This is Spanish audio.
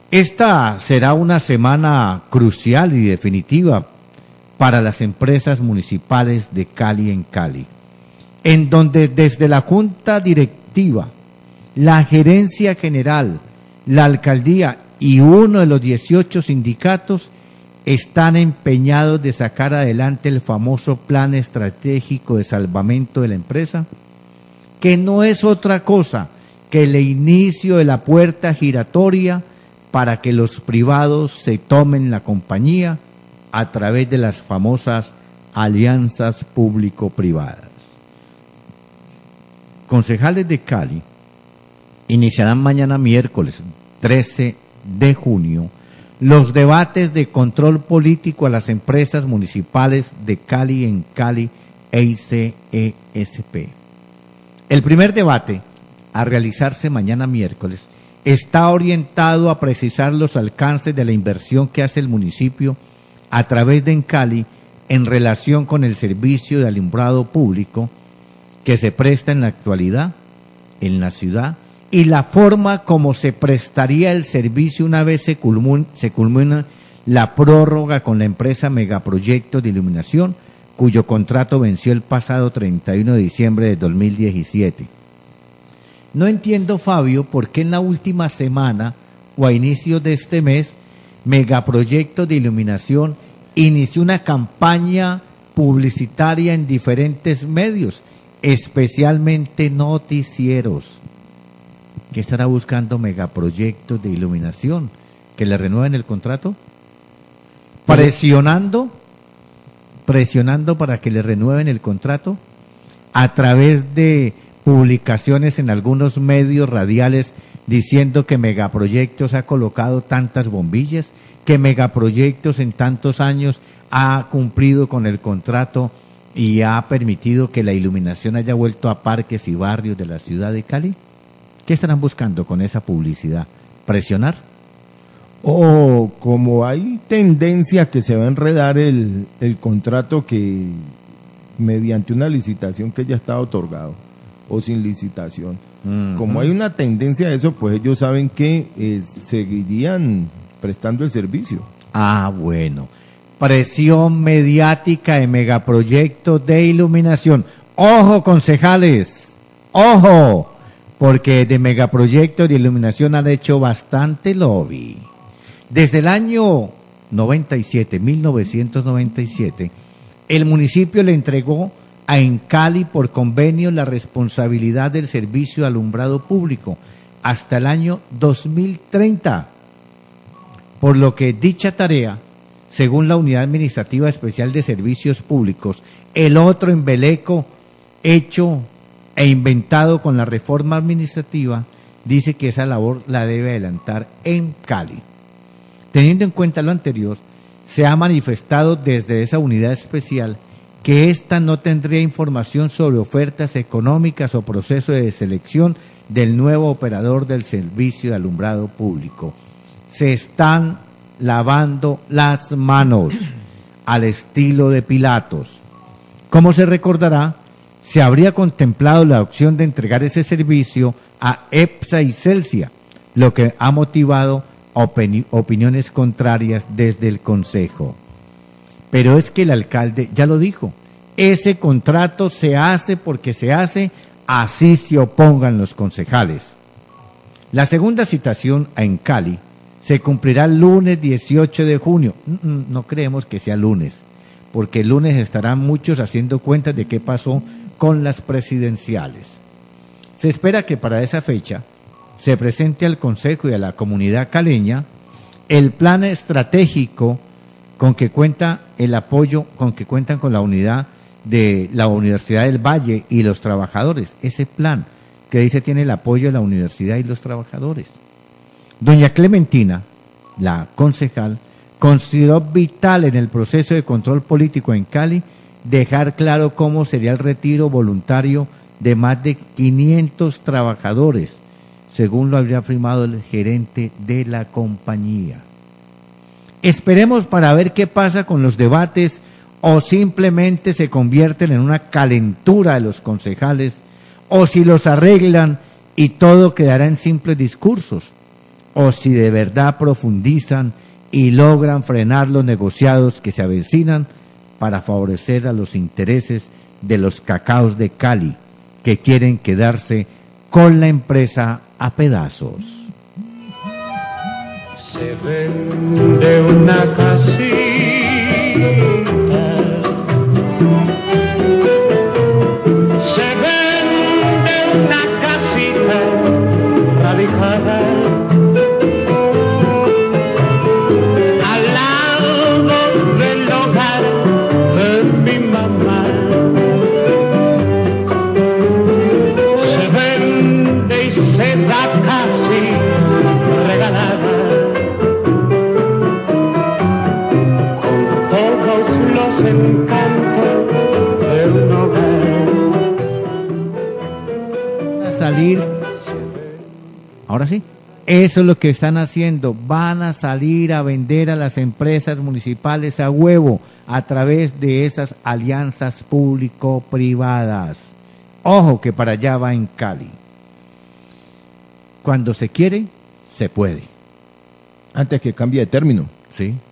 Esta será una semana crucial y definitiva para las empresas municipales de Cali en Cali, en donde desde la Junta Directiva, la Gerencia General, la Alcaldía y uno de los 18 sindicatos están empeñados de sacar adelante el famoso Plan Estratégico de Salvamento de la empresa, que no es otra cosa que el inicio de la puerta giratoria para que los privados se tomen la compañía a través de las famosas alianzas público-privadas. Concejales de Cali iniciarán mañana miércoles 13 de junio los debates de control político a las empresas municipales de Cali en Cali e ICESP. El primer debate, a realizarse mañana miércoles, está orientado a precisar los alcances de la inversión que hace el municipio a través de Encali en relación con el servicio de alumbrado público que se presta en la actualidad en la ciudad y la forma como se prestaría el servicio una vez se culmina la prórroga con la empresa Megaproyectos de Iluminación, cuyo contrato venció el pasado 31 de diciembre de 2017. No entiendo, Fabio, por qué en la última semana o a inicios de este mes, Megaproyectos de Iluminación inició una campaña publicitaria en diferentes medios, especialmente noticieros. ¿Qué estará buscando Megaproyectos de Iluminación? ¿Que le renueven el contrato? Presionando para que le renueven el contrato a través de publicaciones en algunos medios radiales diciendo que Megaproyectos ha colocado tantas bombillas, que Megaproyectos en tantos años ha cumplido con el contrato y ha permitido que la iluminación haya vuelto a parques y barrios de la ciudad de Cali. ¿Qué estarán buscando con esa publicidad? ¿Presionar? O como hay tendencia que se va a enredar el contrato que mediante una licitación que ya está otorgado o sin licitación. Como hay una tendencia a eso, pues ellos saben que seguirían prestando el servicio. Ah, bueno. Presión mediática de Megaproyectos de Iluminación. ¡Ojo, concejales! ¡Ojo! Porque de Megaproyectos de Iluminación han hecho bastante lobby. Desde el año 1997, el municipio le entregó a Encali por convenio la responsabilidad del servicio de alumbrado público hasta el año 2030, por lo que dicha tarea, según la Unidad Administrativa Especial de Servicios Públicos, el otro embeleco hecho e inventado con la reforma administrativa, dice que esa labor la debe adelantar en Cali. Teniendo en cuenta lo anterior, se ha manifestado desde esa unidad especial que ésta no tendría información sobre ofertas económicas o proceso de selección del nuevo operador del servicio de alumbrado público. Se están lavando las manos al estilo de Pilatos. Como se recordará, se habría contemplado la opción de entregar ese servicio a EPSA y Celsia, lo que ha motivado opiniones contrarias desde el Consejo. Pero es que el alcalde ya lo dijo, ese contrato se hace porque se hace, así se opongan los concejales. La segunda citación en Cali se cumplirá el lunes 18 de junio. No creemos que sea lunes, porque el lunes estarán muchos haciendo cuentas de qué pasó con las presidenciales. Se espera que para esa fecha se presente al Consejo y a la comunidad caleña el plan estratégico con que cuenta el apoyo, con que cuentan con la unidad de la Universidad del Valle y los trabajadores. Ese plan que dice tiene el apoyo de la universidad y los trabajadores. Doña Clementina, la concejal, consideró vital en el proceso de control político en Cali dejar claro cómo sería el retiro voluntario de más de 500 trabajadores, según lo habría afirmado el gerente de la compañía. Esperemos para ver qué pasa con los debates o simplemente se convierten en una calentura de los concejales o si los arreglan y todo quedará en simples discursos o si de verdad profundizan y logran frenar los negociados que se avecinan para favorecer a los intereses de los cacaos de Cali, que quieren quedarse con la empresa a pedazos. Se vende una casita, se vende una casita radicada al lado del hogar de mi mamá. Se vende y se da casi regalada, los encantos de un hogar. A salir, ahora sí, eso es lo que están haciendo, van a salir a vender a las empresas municipales a huevo a través de esas alianzas público-privadas. Ojo que para allá va en Cali. Cuando se quiere, se puede. Antes que cambie de término. Sí.